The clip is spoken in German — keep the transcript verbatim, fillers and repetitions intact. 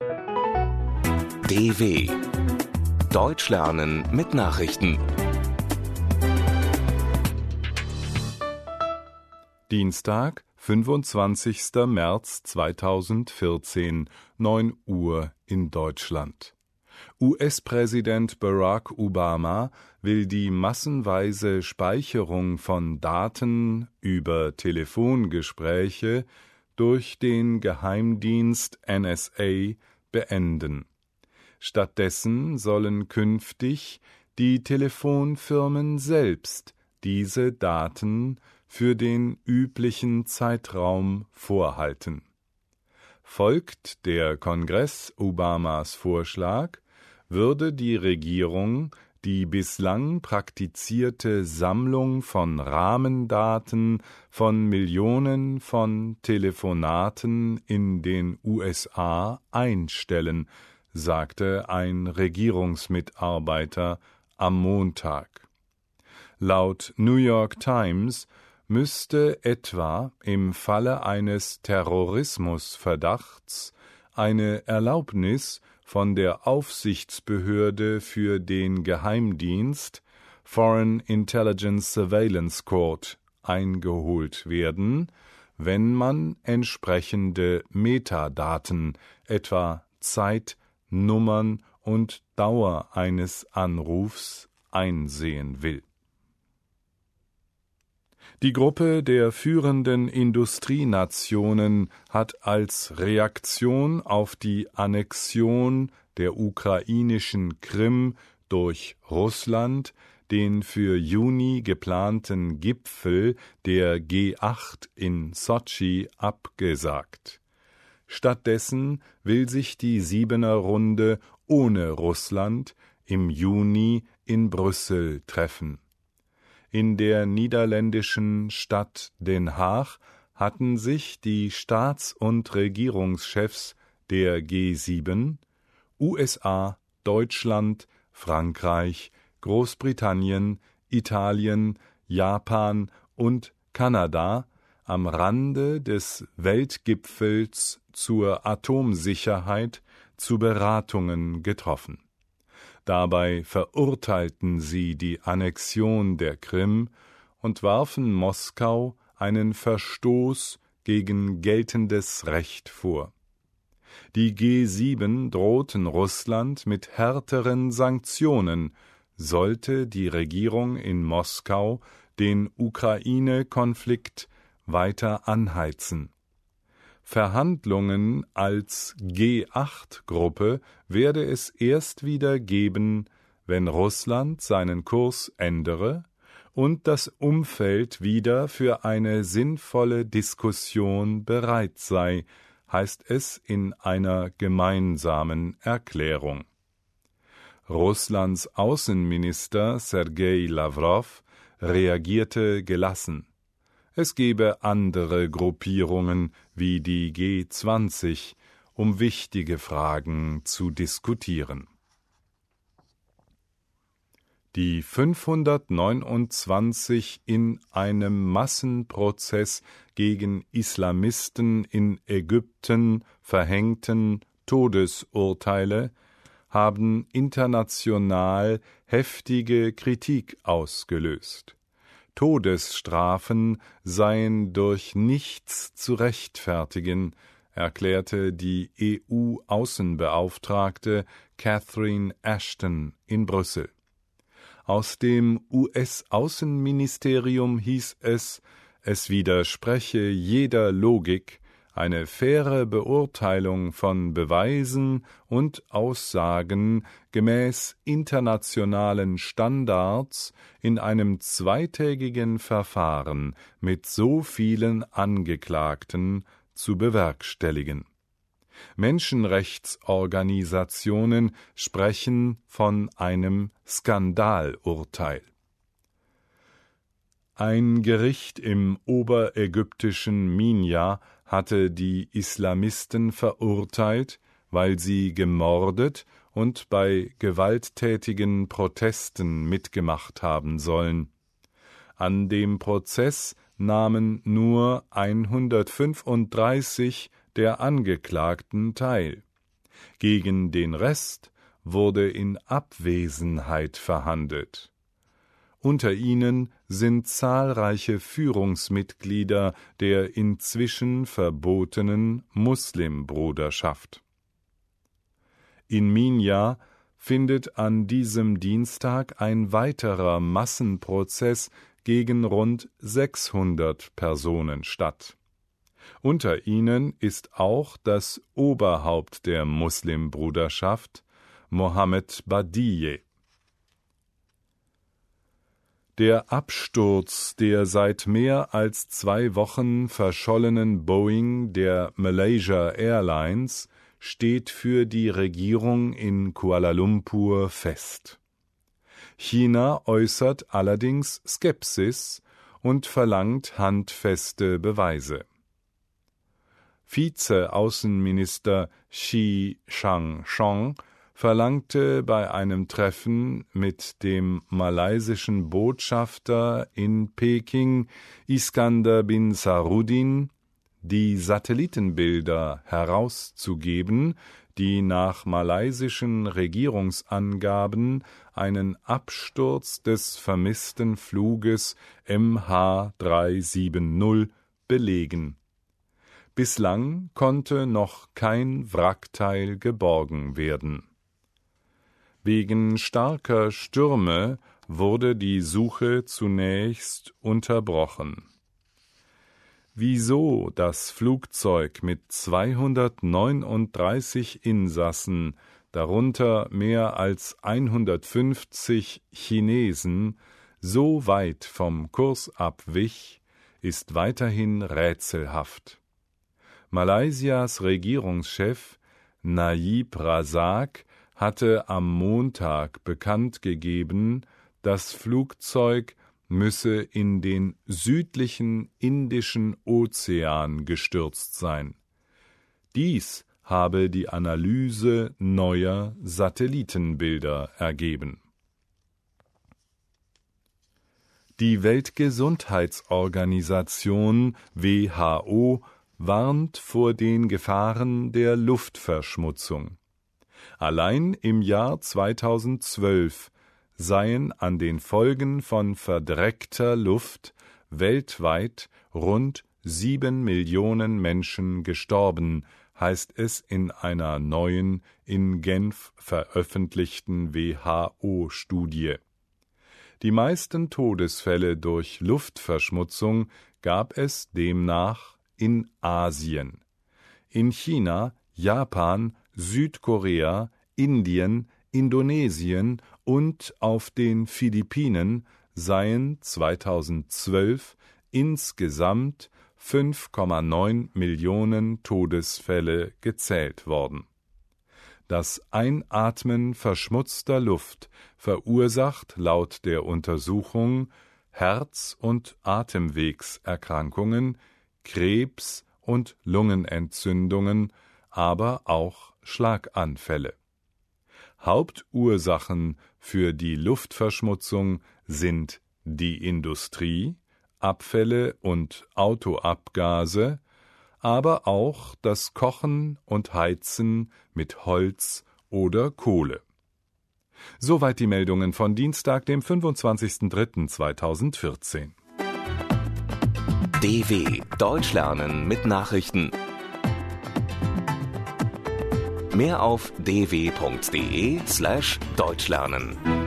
D W Deutsch lernen mit Nachrichten. Dienstag, fünfundzwanzigster März zweitausendvierzehn, neun Uhr in Deutschland. U S-Präsident Barack Obama will die massenweise Speicherung von Daten über Telefongespräche durch den Geheimdienst N S A beenden. Stattdessen sollen künftig die Telefonfirmen selbst diese Daten für den üblichen Zeitraum vorhalten. Folgt der Kongress Obamas Vorschlag, würde die Regierung die bislang praktizierte Sammlung von Rahmendaten von Millionen von Telefonaten in den U S A einstellen, sagte ein Regierungsmitarbeiter am Montag. Laut New York Times müsste etwa im Falle eines Terrorismusverdachts eine Erlaubnis von der Aufsichtsbehörde für den Geheimdienst Foreign Intelligence Surveillance Court eingeholt werden, wenn man entsprechende Metadaten, etwa Zeit, Nummern und Dauer eines Anrufs einsehen will. Die Gruppe der führenden Industrienationen hat als Reaktion auf die Annexion der ukrainischen Krim durch Russland den für Juni geplanten Gipfel der G acht in Sotschi abgesagt. Stattdessen will sich die Siebener Runde ohne Russland im Juni in Brüssel treffen. In der niederländischen Stadt Den Haag hatten sich die Staats- und Regierungschefs der G sieben, U S A, Deutschland, Frankreich, Großbritannien, Italien, Japan und Kanada am Rande des Weltgipfels zur Atomsicherheit zu Beratungen getroffen. Dabei verurteilten sie die Annexion der Krim und warfen Moskau einen Verstoß gegen geltendes Recht vor. Die G sieben drohten Russland mit härteren Sanktionen, sollte die Regierung in Moskau den Ukraine-Konflikt weiter anheizen. Verhandlungen als G acht Gruppe werde es erst wieder geben, wenn Russland seinen Kurs ändere und das Umfeld wieder für eine sinnvolle Diskussion bereit sei, heißt es in einer gemeinsamen Erklärung. Russlands Außenminister Sergei Lawrow reagierte gelassen. Es gebe andere Gruppierungen wie die G zwanzig, um wichtige Fragen zu diskutieren. Die fünfhundertneunundzwanzig in einem Massenprozess gegen Islamisten in Ägypten verhängten Todesurteile haben international heftige Kritik ausgelöst. Todesstrafen seien durch nichts zu rechtfertigen, erklärte die E U-Außenbeauftragte Catherine Ashton in Brüssel. Aus dem U S-Außenministerium hieß es, es widerspreche jeder Logik, eine faire Beurteilung von Beweisen und Aussagen gemäß internationalen Standards in einem zweitägigen Verfahren mit so vielen Angeklagten zu bewerkstelligen. Menschenrechtsorganisationen sprechen von einem Skandalurteil. Ein Gericht im oberägyptischen Minya hatte die Islamisten verurteilt, weil sie gemordet und bei gewalttätigen Protesten mitgemacht haben sollen. An dem Prozess nahmen nur hundertfünfunddreißig der Angeklagten teil. Gegen den Rest wurde in Abwesenheit verhandelt. Unter ihnen sind zahlreiche Führungsmitglieder der inzwischen verbotenen Muslimbruderschaft. In Minya findet an diesem Dienstag ein weiterer Massenprozess gegen rund sechshundert Personen statt. Unter ihnen ist auch das Oberhaupt der Muslimbruderschaft, Mohammed Badiyeh. Der Absturz der seit mehr als zwei Wochen verschollenen Boeing der Malaysia Airlines steht für die Regierung in Kuala Lumpur fest. China äußert allerdings Skepsis und verlangt handfeste Beweise. Vize-Außenminister Xi Changchong verlangte bei einem Treffen mit dem malaysischen Botschafter in Peking, Iskandar bin Saruddin, die Satellitenbilder herauszugeben, die nach malaysischen Regierungsangaben einen Absturz des vermissten Fluges M H drei sieben null belegen. Bislang konnte noch kein Wrackteil geborgen werden. Wegen starker Stürme wurde die Suche zunächst unterbrochen. Wieso das Flugzeug mit zweihundertneununddreißig Insassen, darunter mehr als hundertfünfzig Chinesen, so weit vom Kurs abwich, ist weiterhin rätselhaft. Malaysias Regierungschef Najib Razak hatte am Montag bekannt gegeben, das Flugzeug müsse in den südlichen Indischen Ozean gestürzt sein. Dies habe die Analyse neuer Satellitenbilder ergeben. Die Weltgesundheitsorganisation W H O warnt vor den Gefahren der Luftverschmutzung. Allein im Jahr zweitausendzwölf seien an den Folgen von verdreckter Luft weltweit rund sieben Millionen Menschen gestorben, heißt es in einer neuen, in Genf veröffentlichten W H O-Studie. Die meisten Todesfälle durch Luftverschmutzung gab es demnach in Asien. In China, Japan, Südkorea, Indien, Indonesien und auf den Philippinen seien zweitausendzwölf insgesamt fünf Komma neun Millionen Todesfälle gezählt worden. Das Einatmen verschmutzter Luft verursacht laut der Untersuchung Herz- und Atemwegserkrankungen, Krebs- und Lungenentzündungen, aber auch Schlaganfälle. Hauptursachen für die Luftverschmutzung sind die Industrie, Abfälle und Autoabgase, aber auch das Kochen und Heizen mit Holz oder Kohle. Soweit die Meldungen von Dienstag, dem fünfundzwanzigsten dritten zweitausendvierzehn. D W Deutsch lernen mit Nachrichten. Mehr auf d w punkt d e slash deutsch lernen.